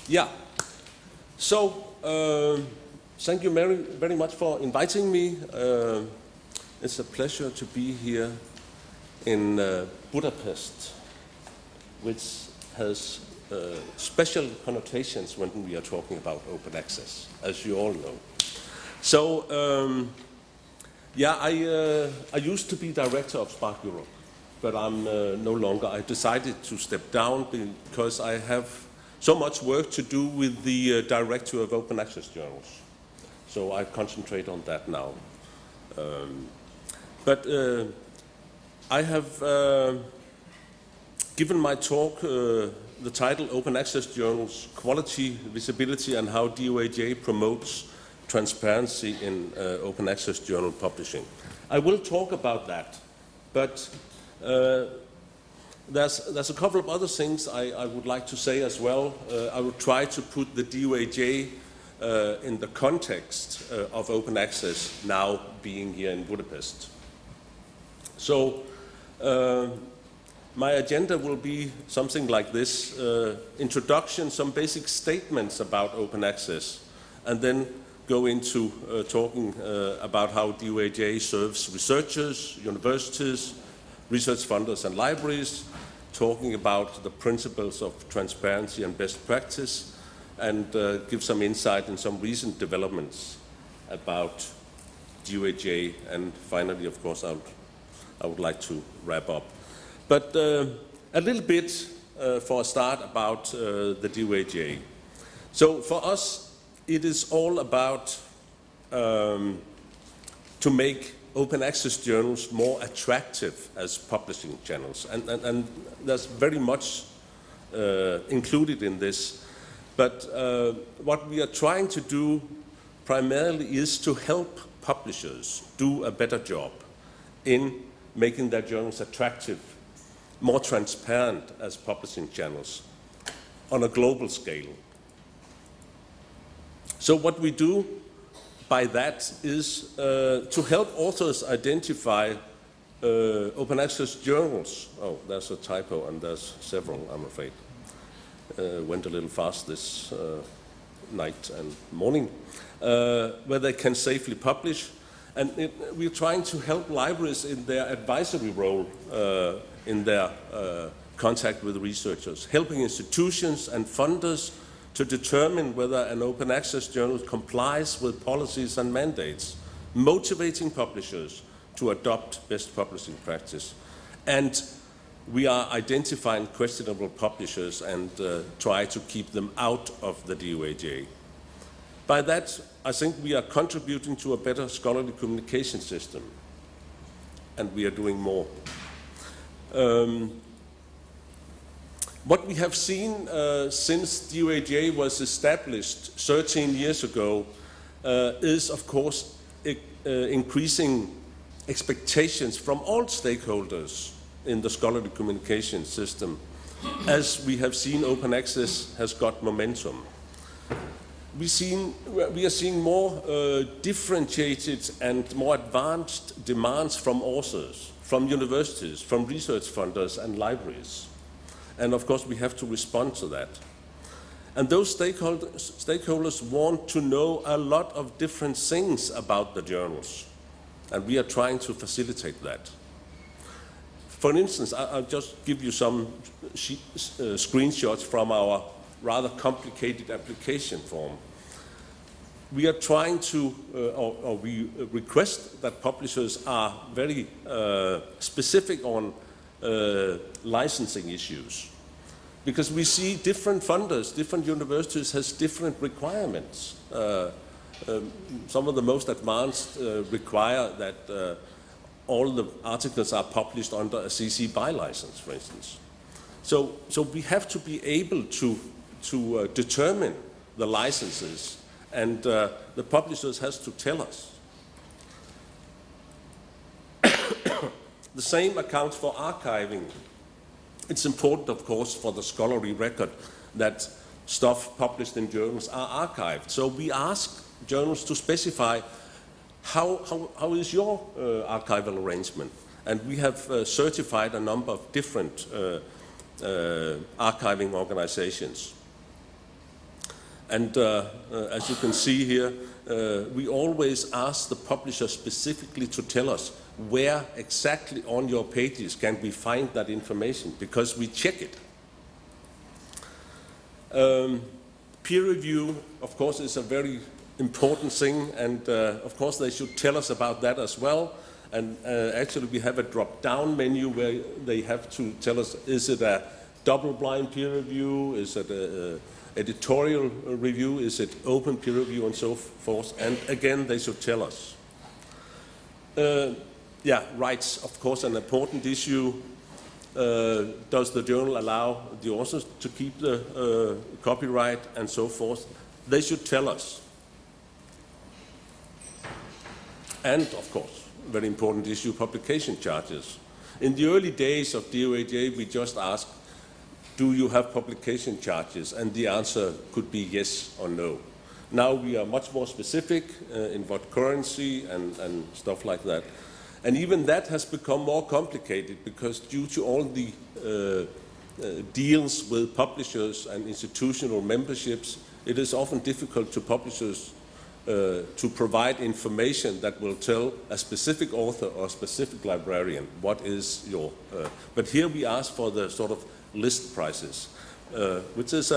Yeah. So, thank you very, very much for inviting me. It's a pleasure to be here in Budapest, which has special connotations when we are talking about open access, as you all know. So, I used to be director of Spark Europe, but I'm no longer. I decided to step down because I have so much work to do with the director of open access journals. So I concentrate on that now. But I have given my talk the title Open Access Journals, Quality, Visibility and How DOAJ Promotes Transparency in Open Access Journal Publishing. I will talk about that, but there's a couple of other things I would like to say as well. I will try to put the DOAJ in the context of open access now being here in Budapest. So my agenda will be something like this: introduction, some basic statements about open access, and then go into talking about how DOAJ serves researchers, universities, research funders and libraries, talking about the principles of transparency and best practice, and give some insight in some recent developments about DOAJ, and finally, of course, I would like to wrap up. But a little bit for a start about the DOAJ. So for us, it is all about to make open access journals more attractive as publishing channels. And there's very much included in this. But what we are trying to do primarily is to help publishers do a better job in making their journals attractive, more transparent as publishing channels on a global scale. So what we do by that is to help authors identify open access journals. Oh, there's a typo and there's several, I'm afraid. Went a little fast this night and morning, where they can safely publish. And we're trying to help libraries in their advisory role in their contact with researchers, helping institutions and funders to determine whether an open access journal complies with policies and mandates, motivating publishers to adopt best publishing practice. And we are identifying questionable publishers and try to keep them out of the DOAJ. By that, I think we are contributing to a better scholarly communication system, and we are doing more. What we have seen since DOAJ was established 13 years ago is, of course, increasing expectations from all stakeholders in the scholarly communication system. As we have seen, open access has got momentum. We are seeing more differentiated and more advanced demands from authors, from universities, from research funders and libraries. And of course, we have to respond to that. And those stakeholders want to know a lot of different things about the journals. And we are trying to facilitate that. For instance, I'll just give you some screenshots from our rather complicated application form. We are trying to, or we request that publishers are very specific on licensing issues, because we see different funders, different universities has different requirements. Some of the most advanced require that all the articles are published under a CC BY license, for instance. So we have to be able to determine the licenses, and the publishers has to tell us. The same accounts for archiving. It's important, of course, for the scholarly record that stuff published in journals are archived. So we ask journals to specify how is your archival arrangement. And we have certified a number of different archiving organizations. And as you can see here, we always ask the publisher specifically to tell us where exactly on your pages can we find that information, because we check it. Peer review, of course, is a very important thing, and of course they should tell us about that as well. And actually we have a drop-down menu where they have to tell us, is it a double-blind peer review, is it a editorial review, is it open peer review, and so forth. And again, they should tell us. Yeah, rights, of course, an important issue. Does the journal allow the authors to keep the copyright, and so forth? They should tell us. And, of course, very important issue, publication charges. In the early days of DOAJ, we just asked, do you have publication charges? And the answer could be yes or no. Now we are much more specific in what currency and stuff like that. And even that has become more complicated, because due to all the deals with publishers and institutional memberships, it is often difficult to publishers to provide information that will tell a specific author or a specific librarian what is your... but here we ask for the sort of list prices, which is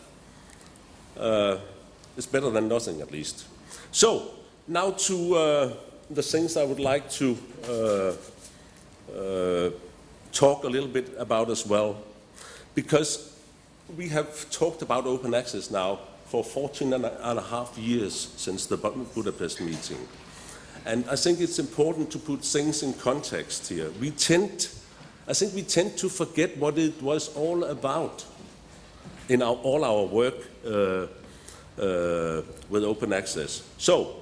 it's better than nothing, at least. So, now to the things I would like to talk a little bit about as well, because we have talked about open access now for 14 and a half years since the Budapest meeting. And I think it's important to put things in context here. I think we tend to forget what it was all about in all our work with open access. So,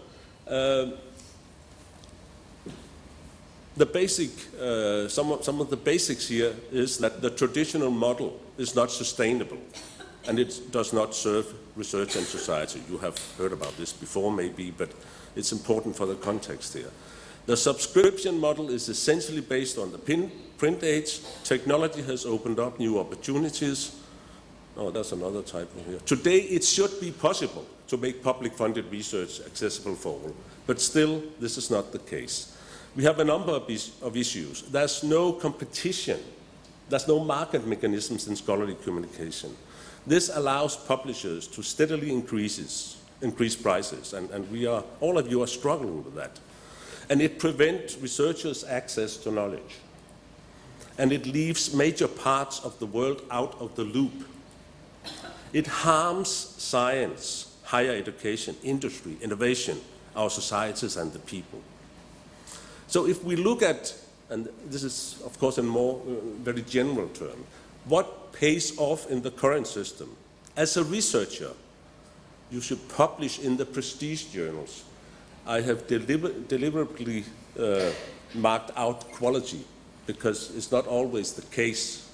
the basic, some of the basics here is that the traditional model is not sustainable, and it does not serve research and society. You have heard about this before, maybe, but it's important for the context here. The subscription model is essentially based on the print age. Technology has opened up new opportunities. Oh, that's another typo here. Today, it should be possible to make public-funded research accessible for all, but still, this is not the case. We have a number of issues. There's no competition. There's no market mechanisms in scholarly communication. This allows publishers to steadily increase prices, and all of you are struggling with that. And it prevents researchers' access to knowledge. And it leaves major parts of the world out of the loop. It harms science, higher education, industry, innovation, our societies, and the people. So if we look at, and this is of course in more very general term, what pays off in the current system? As a researcher, you should publish in the prestige journals. I have deliberately marked out quality, because it's not always the case.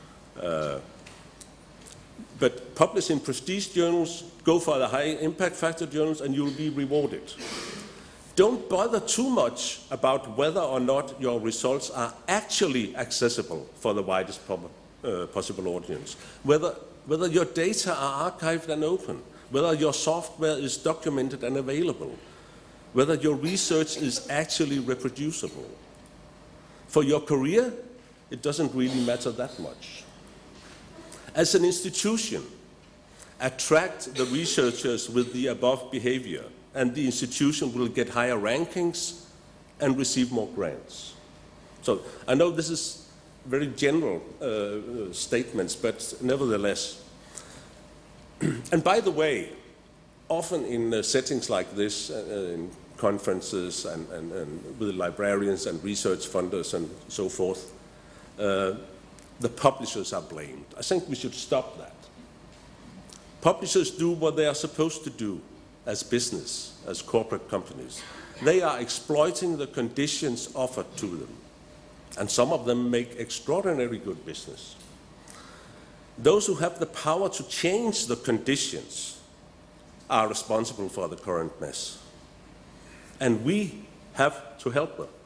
But publish in prestige journals, go for the high impact factor journals, and you'll be rewarded. Don't bother too much about whether or not your results are actually accessible for the widest possible audience, whether your data are archived and open, whether your software is documented and available, whether your research is actually reproducible. For your career, it doesn't really matter that much. As an institution, attract the researchers with the above behavior, and the institution will get higher rankings and receive more grants. So I know this is very general statements, but nevertheless. And by the way, often in settings like this, in conferences and with librarians and research funders and so forth, the publishers are blamed. I think we should stop that. Publishers do what they are supposed to do as business, as corporate companies. They are exploiting the conditions offered to them, and some of them make extraordinarily good business. Those who have the power to change the conditions are responsible for the current mess, and we have to help them.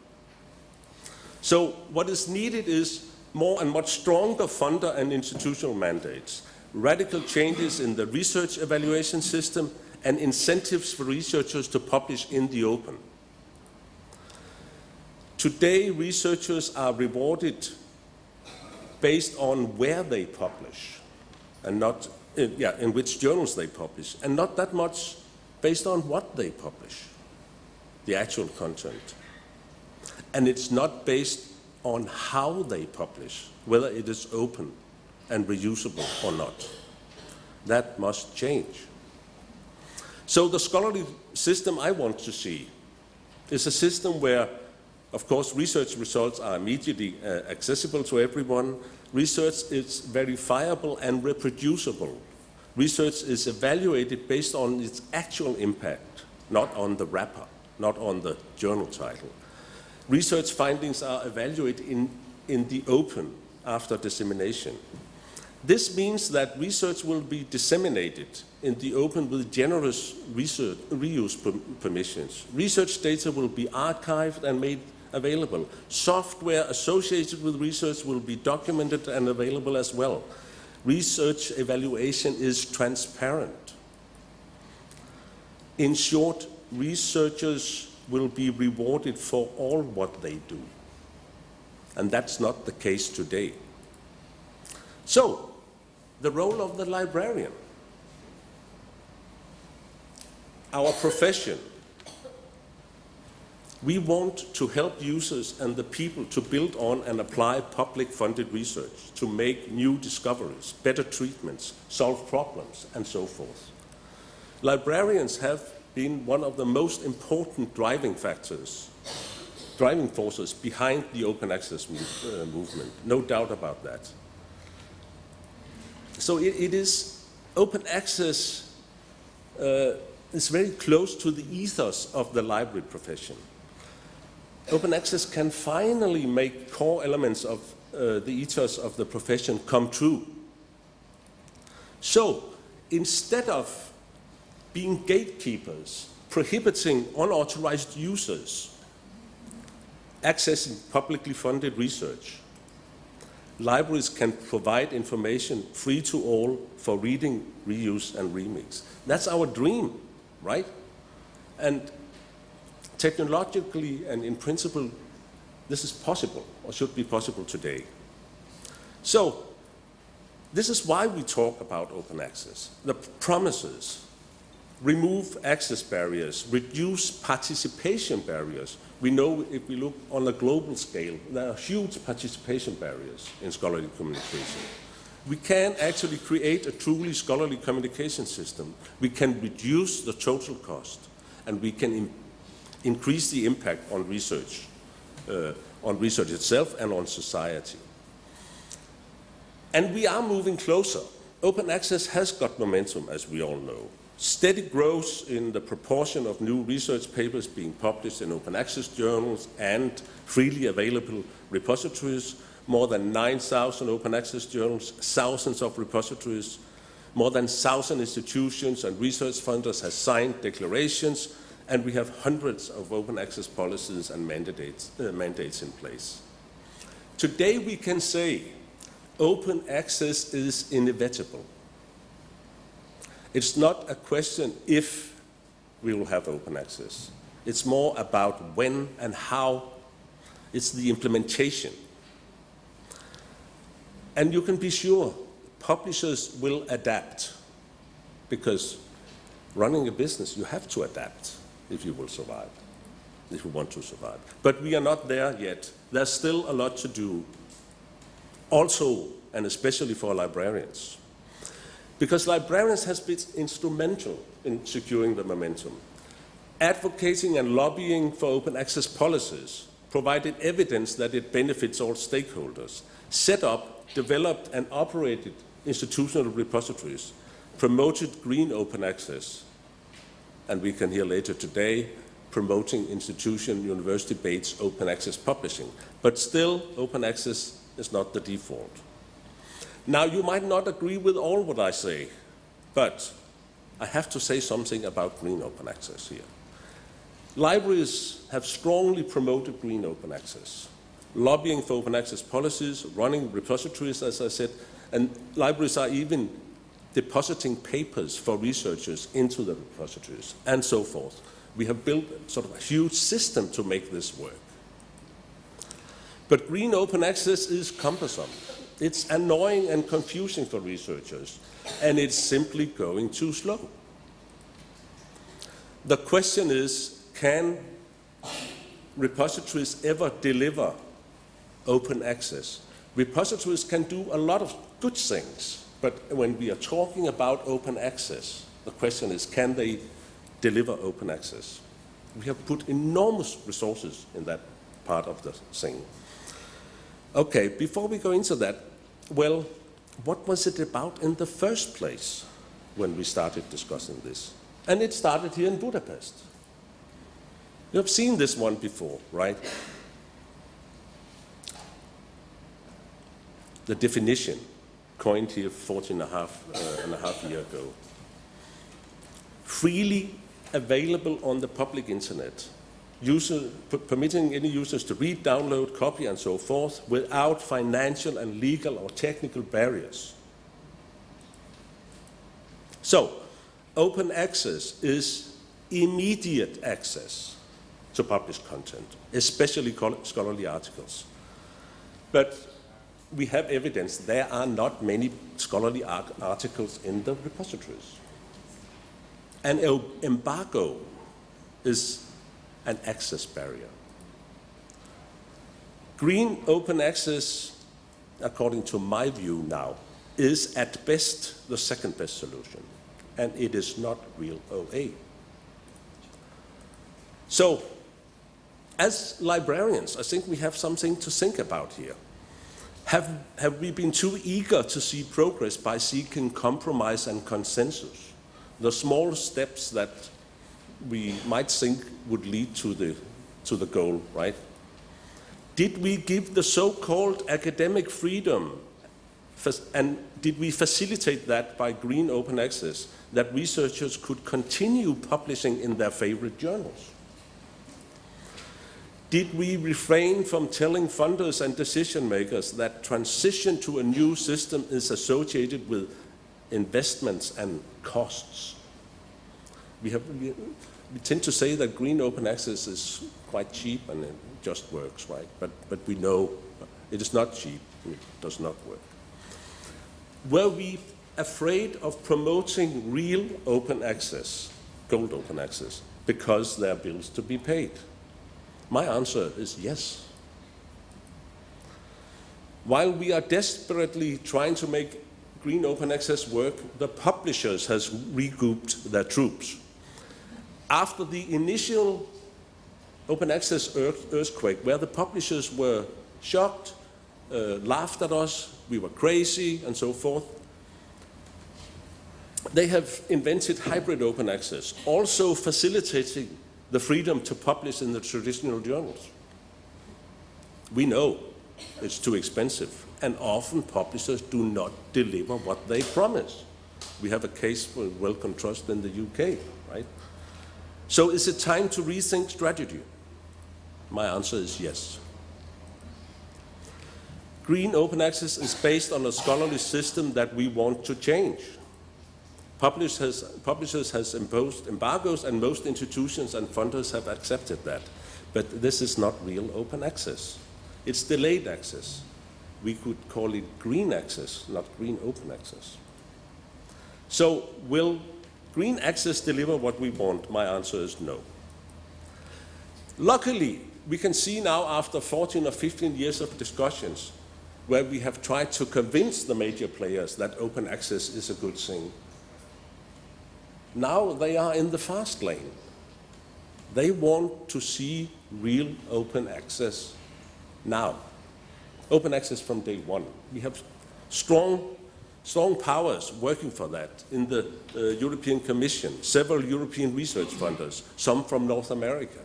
So what is needed is more and much stronger funder and institutional mandates. radical changes in the research evaluation system, and incentives for researchers to publish in the open. Today, researchers are rewarded based on where they publish, and not in which journals they publish, and not that much based on what they publish, the actual content. And it's not based on how they publish, whether it is open and reusable or not. That must change. So the scholarly system I want to see is a system where, of course, research results are immediately accessible to everyone. Research is verifiable and reproducible. Research is evaluated based on its actual impact, not on the wrapper, not on the journal title. Research findings are evaluated in the open after dissemination. This means that research will be disseminated in the open with generous reuse permissions. Research data will be archived and made available. Software associated with research will be documented and available as well. Research evaluation is transparent. In short, researchers will be rewarded for all what they do. And that's not the case today. So, the role of the librarian. Our profession. We want to help users and the people to build on and apply public-funded research, to make new discoveries, better treatments, solve problems, and so forth. Librarians have been one of the most important driving forces behind the open access movement, no doubt about that. So it is, open access is very close to the ethos of the library profession. Open access can finally make core elements of the ethos of the profession come true. So, instead of being gatekeepers, prohibiting unauthorized users accessing publicly funded research, libraries can provide information free to all for reading, reuse, and remix. That's our dream, right? And technologically and in principle, this is possible, or should be possible today. So, this is why we talk about open access. The promises: remove access barriers, reduce participation barriers. We know if we look on a global scale, there are huge participation barriers in scholarly communication. We can actually create a truly scholarly communication system. We can reduce the total cost, and we can increase the impact on research itself and on society. And we are moving closer. Open access has got momentum, as we all know. Steady growth in the proportion of new research papers being published in open access journals and freely available repositories, more than 9,000 open access journals, thousands of repositories, more than 1,000 institutions and research funders have signed declarations, and we have hundreds of open access policies and mandates in place. Today we can say open access is inevitable. It's not a question if we will have open access. It's more about when and how. It's the implementation. And you can be sure publishers will adapt, because running a business, you have to adapt if you will survive, if you want to survive. But we are not there yet. There's still a lot to do, also and especially for librarians. Because librarians have been instrumental in securing the momentum. Advocating and lobbying for open access policies provided evidence that it benefits all stakeholders. Set up, developed, and operated institutional repositories, promoted green open access, and we can hear later today, promoting institution, university-based open access publishing. But still, open access is not the default. Now, you might not agree with all what I say, but I have to say something about green open access here. Libraries have strongly promoted green open access, lobbying for open access policies, running repositories, as I said, and libraries are even depositing papers for researchers into the repositories, and so forth. We have built sort of a huge system to make this work. But green open access is cumbersome. It's annoying and confusing for researchers, and it's simply going too slow. The question is, can repositories ever deliver open access? Repositories can do a lot of good things, but when we are talking about open access, the question is, can they deliver open access? We have put enormous resources in that part of the thing. Okay, before we go into that, well, what was it about in the first place when we started discussing this? And it started here in Budapest. You have seen this one before, right? The definition coined here 14 and a half years ago. Freely available on the public internet, permitting any users to read, download, copy, and so forth without financial and legal or technical barriers. So, open access is immediate access to published content, especially scholarly articles. But we have evidence there are not many scholarly articles in the repositories. An embargo is an access barrier. Green open access, according to my view now, is at best the second best solution, and it is not real OA. So, as librarians, I think we have something to think about here. Have we been too eager to see progress by seeking compromise and consensus? The small steps that we might think would lead to the goal, right? Did we give the so-called academic freedom, and did we facilitate that by green open access, that researchers could continue publishing in their favorite journals? Did we refrain from telling funders and decision makers that transition to a new system is associated with investments and costs? We tend to say that green open access is quite cheap and it just works, right? But we know it is not cheap, it does not work. Were we afraid of promoting real open access, gold open access, because there are bills to be paid? My answer is yes. While we are desperately trying to make green open access work, the publishers has regrouped their troops. After the initial open access earthquake, where the publishers were shocked, laughed at us, we were crazy, and so forth, they have invented hybrid open access, also facilitating the freedom to publish in the traditional journals. We know it's too expensive, and often publishers do not deliver what they promise. We have a case with Wellcome Trust in the UK, right? So is it time to rethink strategy? My answer is yes. Green open access is based on a scholarly system that we want to change. Publishers has imposed embargoes, and most institutions and funders have accepted that. But this is not real open access. It's delayed access. We could call it green access, not green open access. So will green access deliver what we want? My answer is no. Luckily, we can see now after 14 or 15 years of discussions where we have tried to convince the major players that open access is a good thing. Now they are in the fast lane. They want to see real open access now. Open access from day one. We have strong powers working for that in the European Commission, several European research funders, some from North America,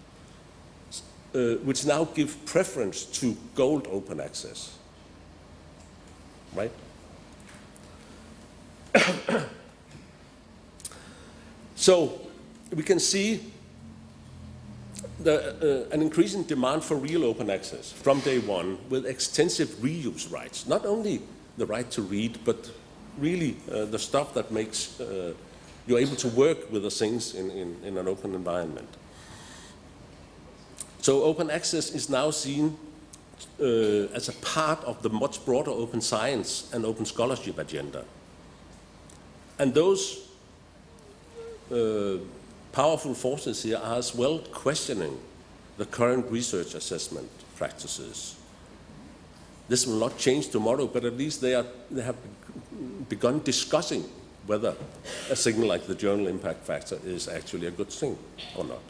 which now give preference to gold open access, right? So we can see an increasing demand for real open access from day one with extensive reuse rights, not only the right to read, but really the stuff that makes you're able to work with the things in an open environment. So open access is now seen as a part of the much broader open science and open scholarship agenda. And those powerful forces here are as well questioning the current research assessment practices. This will not change tomorrow, but at least they have begun discussing whether a signal like the journal impact factor is actually a good thing or not.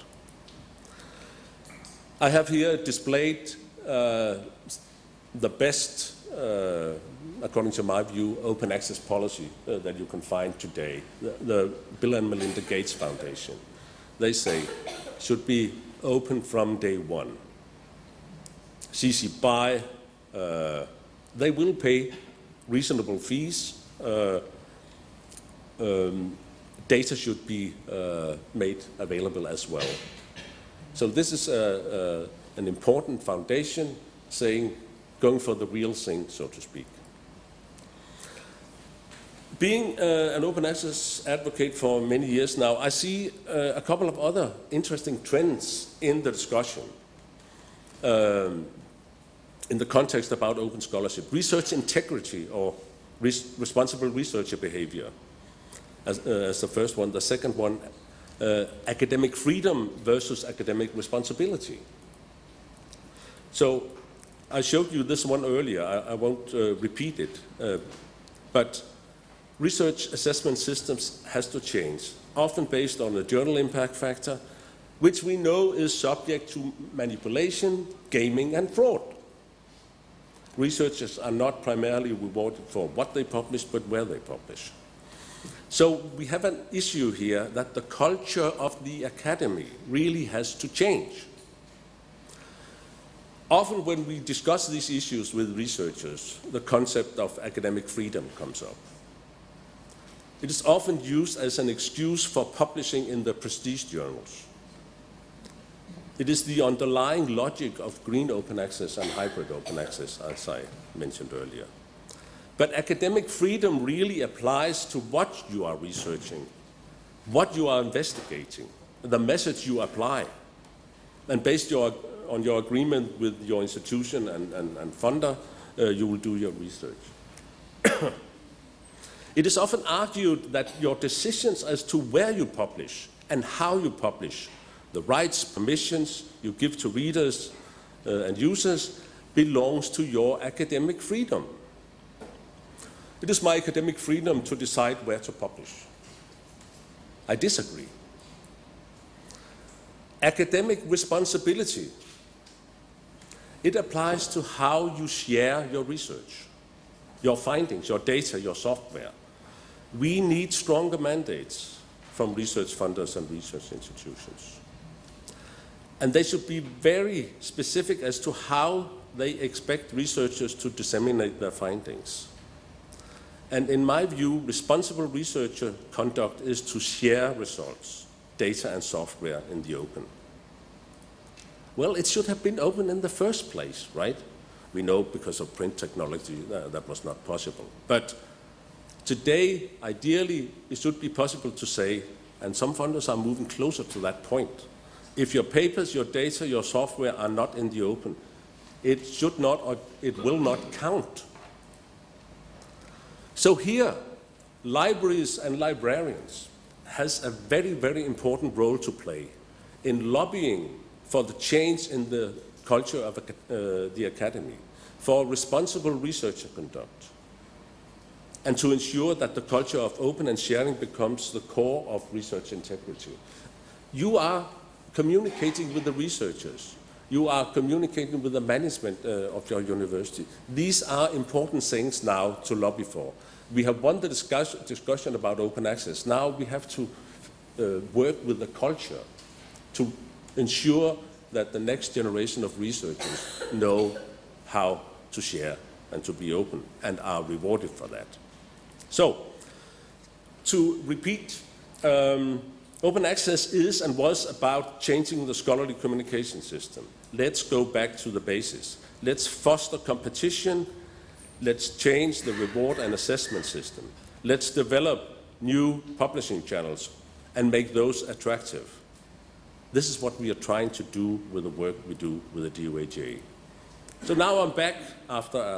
I have here displayed the best, according to my view, open access policy that you can find today. The Bill and Melinda Gates Foundation, they say, should be open from day one. CC BY, they will pay reasonable fees. Data should be made available as well. So this is an important foundation saying, going for the real thing, so to speak. Being an open access advocate for many years now, I see a couple of other interesting trends in the discussion in the context about open scholarship. Research integrity or responsible researcher behavior as the first one. The second one, academic freedom versus academic responsibility. So I showed you this one earlier. I won't repeat it. But research assessment systems has to change, often based on a journal impact factor, which we know is subject to manipulation, gaming, and fraud. Researchers are not primarily rewarded for what they publish, but where they publish. So we have an issue here that the culture of the academy really has to change. Often when we discuss these issues with researchers, the concept of academic freedom comes up. It is often used as an excuse for publishing in the prestige journals. It is the underlying logic of green open access and hybrid open access, as I mentioned earlier. But academic freedom really applies to what you are researching, what you are investigating, the methods you apply. And based on your agreement with your institution and funder, you will do your research. It is often argued that your decisions as to where you publish and how you publish, the rights, permissions you give to readers and users, belongs to your academic freedom. It is my academic freedom to decide where to publish. I disagree. Academic responsibility, it applies to how you share your research, your findings, your data, your software. We need stronger mandates from research funders and research institutions. And they should be very specific as to how they expect researchers to disseminate their findings. And in my view, responsible researcher conduct is to share results, data and software in the open. Well, it should have been open in the first place, right? We know because of print technology that was not possible. But today, ideally, it should be possible to say, and some funders are moving closer to that point, if your papers, your data, your software are not in the open, it should not or it will not count. So here, libraries and librarians has a very, very important role to play in lobbying for the change in the culture of the academy, for responsible research conduct, and to ensure that the culture of open and sharing becomes the core of research integrity. You are communicating with the researchers. You are communicating with the management of your university. These are important things now to lobby for. We have won the discussion about open access. Now we have to work with the culture to ensure that the next generation of researchers know how to share and to be open and are rewarded for that. So, to repeat, open access is and was about changing the scholarly communication system. Let's go back to the basis. Let's foster competition. Let's change the reward and assessment system. let's develop new publishing channels and make those attractive. This is what we are trying to do with the work we do with the DOAJ. So now I'm back after a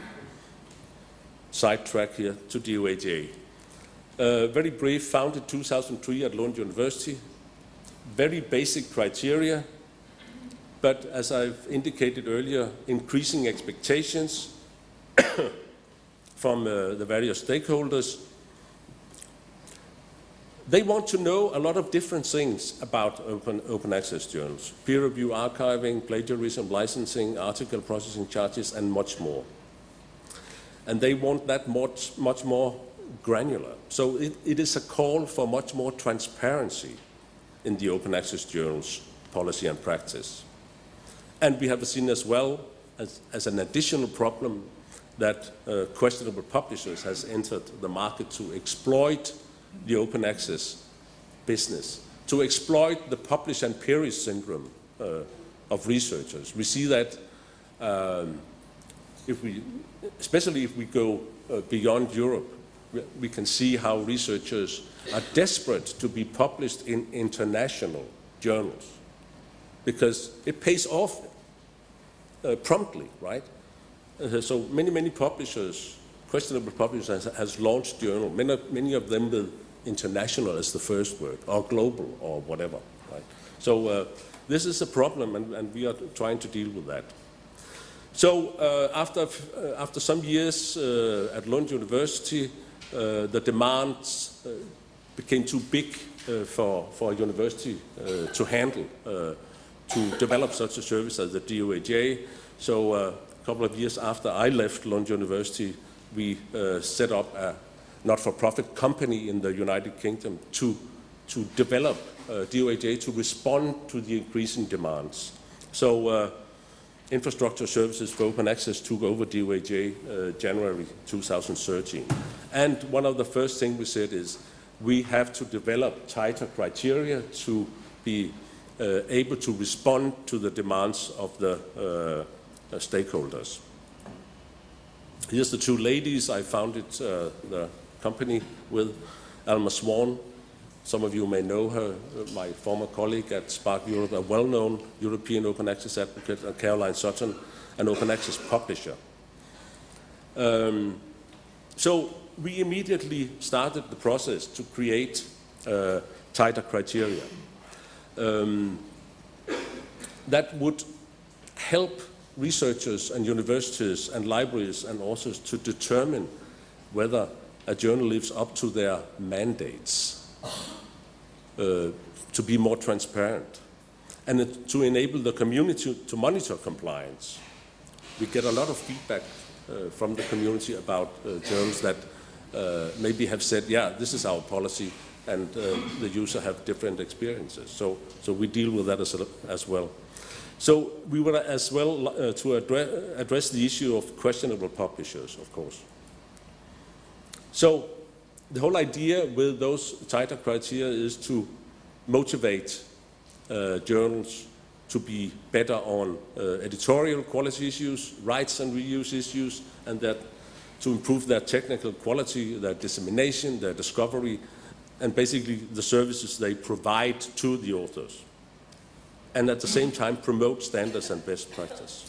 sidetrack here to DOAJ. Very brief, founded 2003 at Lund University. Very basic criteria, but as I've indicated earlier, increasing expectations from the various stakeholders. They want to know a lot of different things about open access journals. Peer review archiving, plagiarism, licensing, article processing charges, and much more. And they want that much more granular. So it is a call for much more transparency in the open access journals policy and practice. And we have seen as well as an additional problem that questionable publishers has entered the market to exploit the open access business, to exploit the publish and perish syndrome of researchers. We see that especially if we go beyond Europe, we can see how researchers are desperate to be published in international journals because it pays off promptly, right? So many publishers, questionable publishers, has launched journals, many of them with international as the first word, or global, or whatever, right? So this is a problem, and we are trying to deal with that. So after some years at Lund University, the demands became too big for a university to handle, to develop such a service as the DOAJ. So a couple of years after I left Lund University, we set up a not-for-profit company in the United Kingdom to develop DOAJ to respond to the increasing demands. So Infrastructure Services for Open Access took over DOAJ January 2013. And one of the first things we said is we have to develop tighter criteria to be able to respond to the demands of the stakeholders. Here's the two ladies I founded the company with, Alma Swan. Some of you may know her, my former colleague at Spark Europe, a well-known European open access advocate, and Caroline Sutton, an open access publisher. So we immediately started the process to create tighter criteria that would help researchers and universities and libraries and authors to determine whether a journal lives up to their mandates, to be more transparent, and to enable the community to monitor compliance. We get a lot of feedback from the community about journals that maybe have said, yeah, this is our policy, and the user have different experiences. So we deal with that as well. So we were as well to address the issue of questionable publishers, of course. So the whole idea with those tighter criteria is to motivate journals to be better on editorial quality issues, rights and reuse issues, and that to improve their technical quality, their dissemination, their discovery, and basically the services they provide to the authors. And at the same time promote standards and best practice.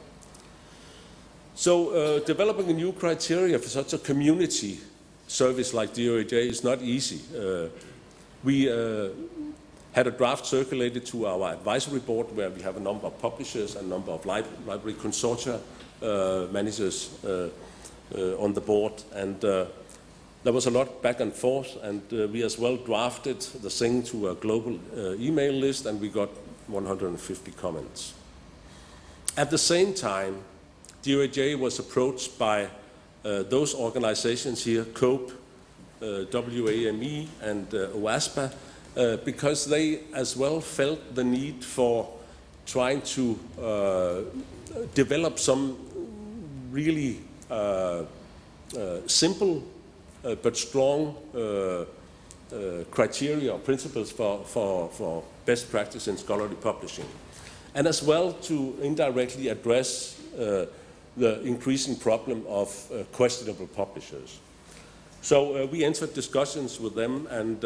So developing a new criteria for such a community service like DOAJ is not easy. We had a draft circulated to our advisory board where we have a number of publishers and a number of library consortia managers on the board, and there was a lot back and forth, and we as well drafted the thing to a global email list, and we got 150 comments. At the same time, DOAJ was approached by those organizations here, COPE, WAME, and OASPA, because they as well felt the need for trying to develop some really simple but strong criteria or principles for best practice in scholarly publishing, and as well to indirectly address the increasing problem of questionable publishers. So we entered discussions with them, and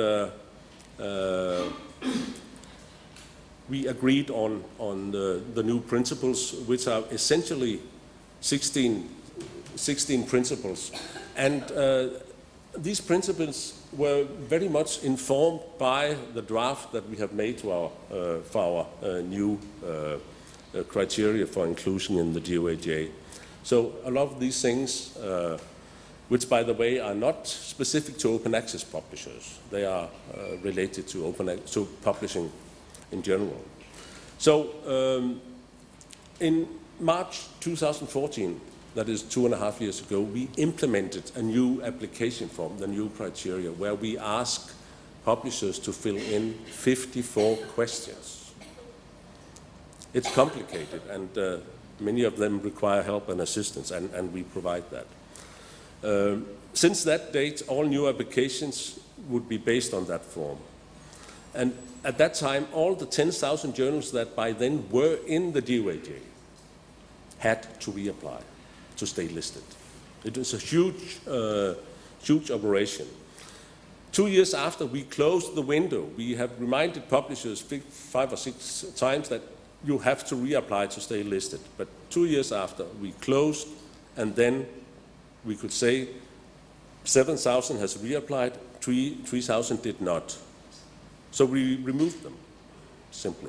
we agreed on the new principles, which are essentially 16 principles. And these principles were very much informed by the draft that we have made to for our new criteria for inclusion in the DOAJ. So a lot of these things, which by the way are not specific to open access publishers, they are related to to publishing in general. So in March 2014, that is 2.5 years ago, we implemented a new application form, the new criteria, where we ask publishers to fill in 54 questions. It's complicated, and many of them require help and assistance, and we provide that. Since that date, all new applications would be based on that form. And at that time, all the 10,000 journals that by then were in the DOAJ had to reapply to stay listed. It was a huge, huge operation. 2 years after we closed the window, we have reminded publishers 5 or 6 times that you have to reapply to stay listed. But 2 years after, we closed, and then we could say 7,000 has reapplied, 3,000 did not. So we removed them, simply.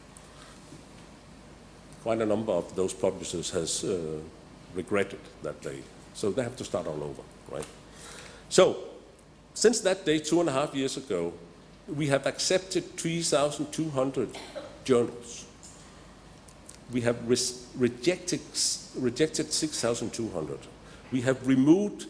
Quite a number of those publishers has regretted that day. So they have to start all over, right? So, since that day, 2.5 years ago, we have accepted 3,200 journals. We have rejected 6,200. We have removed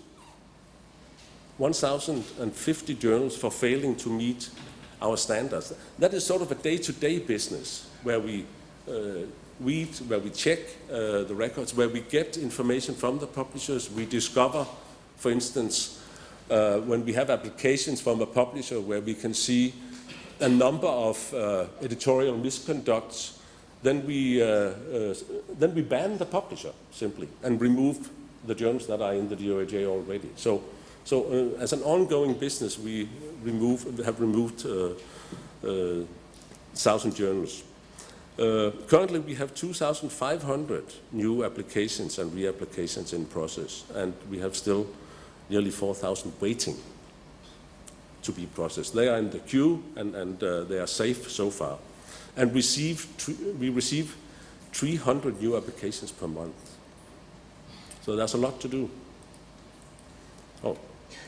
1,050 journals for failing to meet our standards. That is sort of a day-to-day business where we read, where we check the records, where we get information from the publishers. We discover, for instance, when we have applications from a publisher where we can see a number of editorial misconducts, then we ban the publisher, simply, and remove the journals that are in the DOAJ already. So as an ongoing business, we have removed 1,000 journals. Currently, we have 2,500 new applications and reapplications in process, and we have still nearly 4,000 waiting to be processed. They are in the queue, and they are safe so far. And we receive 300 new applications per month. So there's a lot to do. Oh.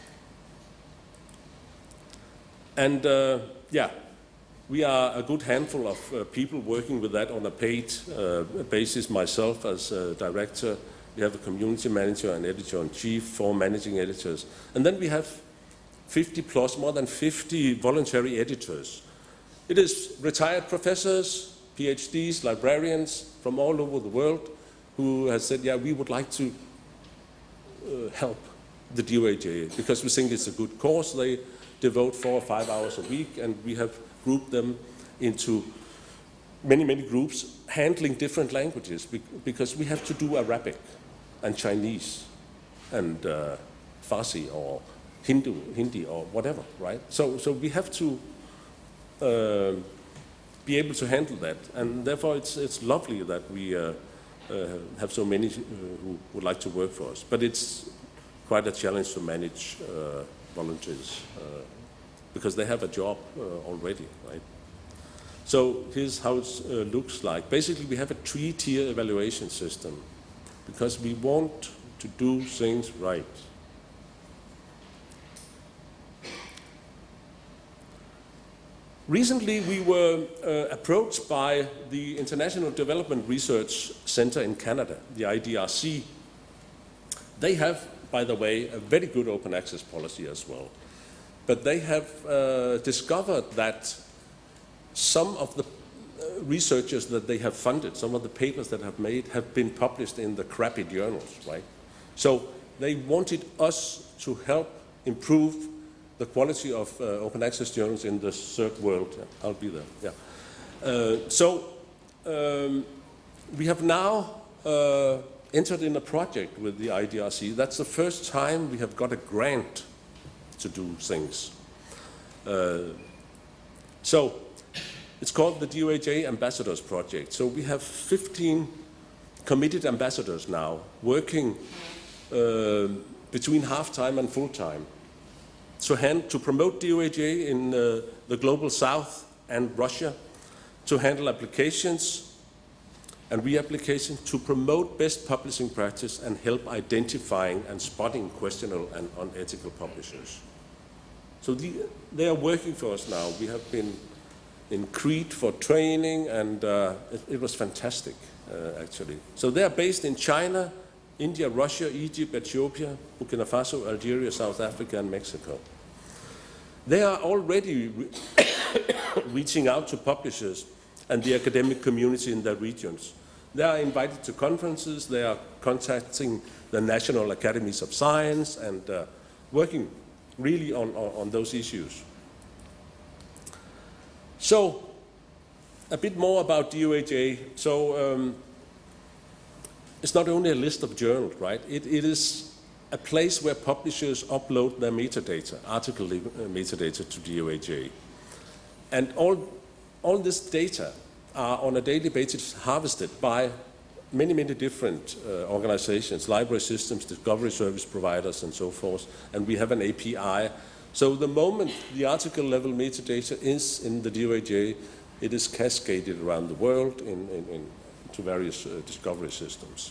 And yeah, we are a good handful of people working with that on a paid basis. Myself as director, we have a community manager and editor-in-chief, 4 managing editors. And then we have 50 plus, more than 50 voluntary editors. It is retired professors, PhDs, librarians from all over the world who have said, yeah, we would like to help the DOAJ because we think it's a good cause. They devote 4 or 5 hours a week, and we have grouped them into many, many groups handling different languages because we have to do Arabic and Chinese and Farsi or Hindi or whatever, right? So we have to be able to handle that, and therefore it's lovely that we have so many who would like to work for us. But it's quite a challenge to manage volunteers because they have a job already, right? So here's how it looks like. Basically, we have a 3-tier evaluation system because we want to do things right. Recently, we were approached by the International Development Research Center in Canada, the IDRC. They have, by the way, a very good open access policy as well. But they have discovered that some of the researchers that they have funded, some of the papers that have made, have been published in the crappy journals, right? So they wanted us to help improve the quality of open access journals in the third world. Yeah, I'll be there, yeah. We have now entered in a project with the IDRC. That's the first time we have got a grant to do things. So it's called the DOAJ Ambassadors Project. So we have 15 committed ambassadors now working between half-time and full-time to promote DOAJ in the global south and Russia, to handle applications and reapplications, to promote best publishing practice and help identifying and spotting questionable and unethical publishers. So they are working for us now. We have been in Crete for training, and it was fantastic, actually. So they are based in China, India, Russia, Egypt, Ethiopia, Burkina Faso, Algeria, South Africa, and Mexico. They are already reaching out to publishers and the academic community in their regions. They are invited to conferences, they are contacting the National Academies of Science and working really on those issues. So, a bit more about DOAJ. So, it's not only a list of journals, right? It is a place where publishers upload their metadata, article metadata to DOAJ. And all this data are on a daily basis harvested by many, many different organizations, library systems, discovery service providers, and so forth. And we have an API. So the moment the article level metadata is in the DOAJ, it is cascaded around the world to various discovery systems.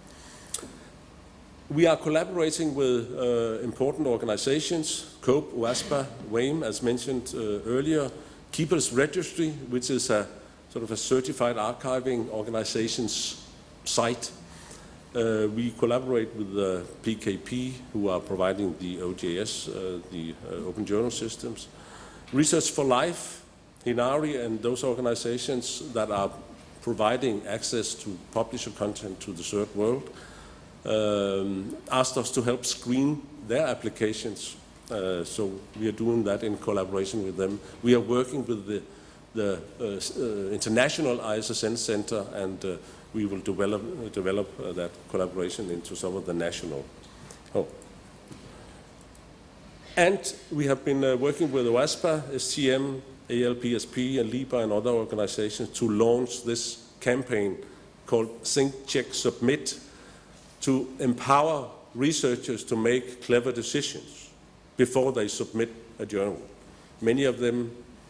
We are collaborating with important organizations, COPE, OASPA, WAME, as mentioned earlier, Keeper's Registry, which is a sort of a certified archiving organization's site. We collaborate with the PKP, who are providing the OJS, the Open Journal Systems. Research for Life, Hinari, and those organizations that are providing access to publisher content to the third world asked us to help screen their applications. So we are doing that in collaboration with them. We are working with the International ISSN Center, and we will develop that collaboration into some of the national. And we have been working with OASPA, STM, ALPSP, and LIBA, and other organizations to launch this campaign called Think, Check, Submit, to empower researchers to make clever decisions before they submit a journal. Many of them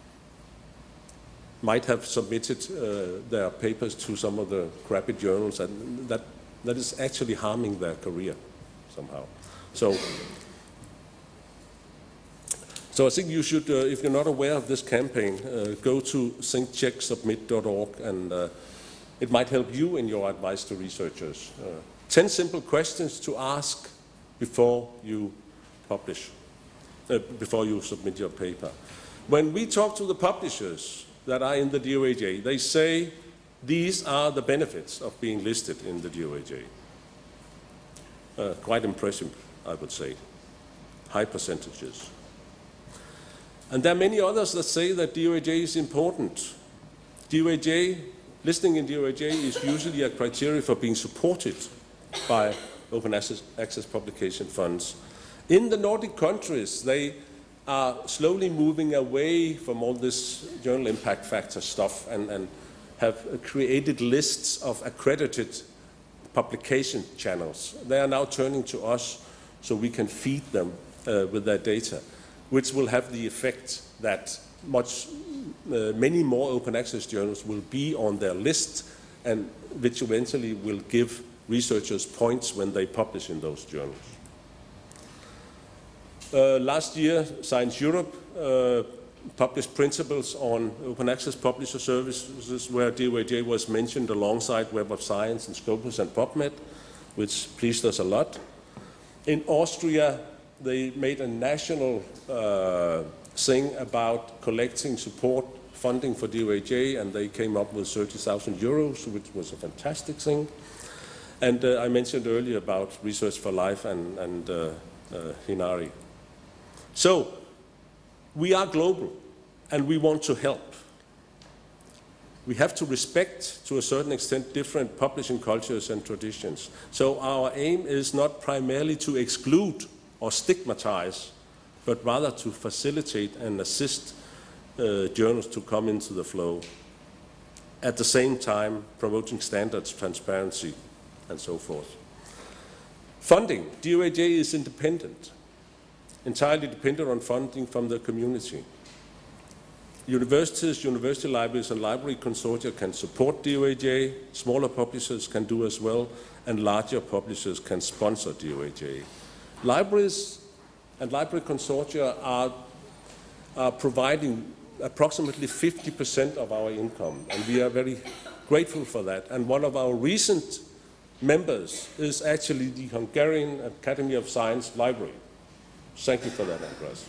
might have submitted their papers to some of the crappy journals, and that is actually harming their career somehow. So I think you should, if you're not aware of this campaign, go to thinkchecksubmit.org, and it might help you in your advice to researchers. 10 simple questions to ask before you publish, before you submit your paper. When we talk to the publishers that are in the DOAJ, they say these are the benefits of being listed in the DOAJ. Quite impressive, I would say. High percentages. And there are many others that say that DOAJ is important. Listing in DOAJ is usually a criteria for being supported by open access publication funds. In the Nordic countries, they are slowly moving away from all this journal impact factor stuff and have created lists of accredited publication channels. They are now turning to us so we can feed them with their data, which will have the effect that many more open access journals will be on their list, and which eventually will give researchers points when they publish in those journals. Last year, Science Europe published principles on open access publisher services, where DOAJ was mentioned alongside Web of Science and Scopus and PubMed, which pleased us a lot. In Austria, they made a national thing about collecting support funding for DOAJ, and they came up with 30,000 euros, which was a fantastic thing. And I mentioned earlier about Research for Life and Hinari. So, we are global, and we want to help. We have to respect, to a certain extent, different publishing cultures and traditions. So our aim is not primarily to exclude or stigmatize but rather to facilitate and assist journals to come into the flow. At the same time, promoting standards, transparency, and so forth. Funding. DOAJ is independent, entirely dependent on funding from the community. Universities, university libraries, and library consortia can support DOAJ, smaller publishers can do as well, and larger publishers can sponsor DOAJ. Libraries and library consortia are providing approximately 50% of our income, and we are very grateful for that. And one of our recent members is actually the Hungarian Academy of Science Library. Thank you for that, Andreas.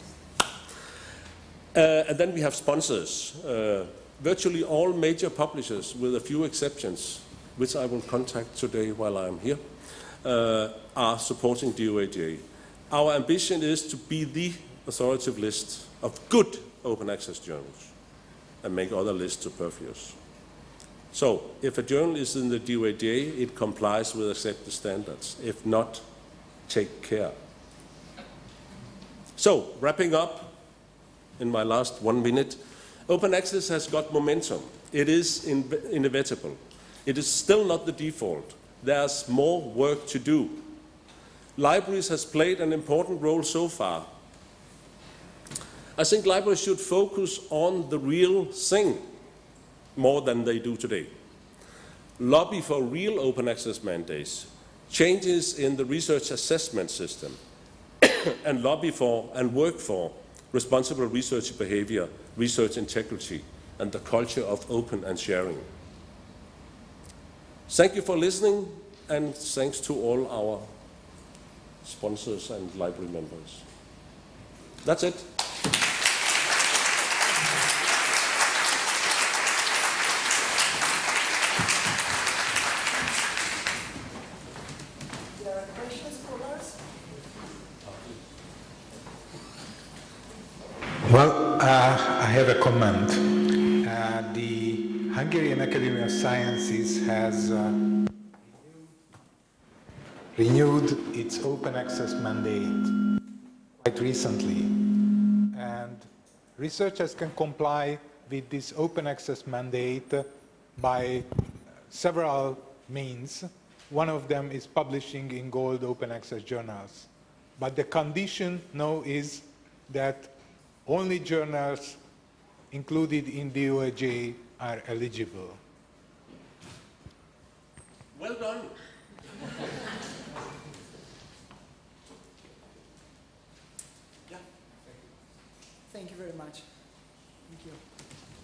And then we have sponsors. Virtually all major publishers, with a few exceptions, which I will contact today while I'm here, are supporting DOAJ. Our ambition is to be the authoritative list of good open access journals and make other lists superfluous. So, if a journal is in the DOAJ, it complies with accepted standards. If not, take care. So, wrapping up in my last 1 minute, open access has got momentum. It is inevitable. It is still not the default. There's more work to do. Libraries has played an important role so far. I think libraries should focus on the real thing more than they do today. Lobby for real open access mandates, changes in the research assessment system, and lobby for and work for responsible research behavior, research integrity, and the culture of open and sharing. Thank you for listening, and thanks to all our sponsors and library members. That's it. There are questions for us? Well, I have a comment. The Hungarian Academy of Sciences has renewed its open access mandate quite recently. And researchers can comply with this open access mandate by several means. One of them is publishing in gold open access journals. But the condition now is that only journals included in DOAJ are eligible. Well done. Thank you very much. Thank you.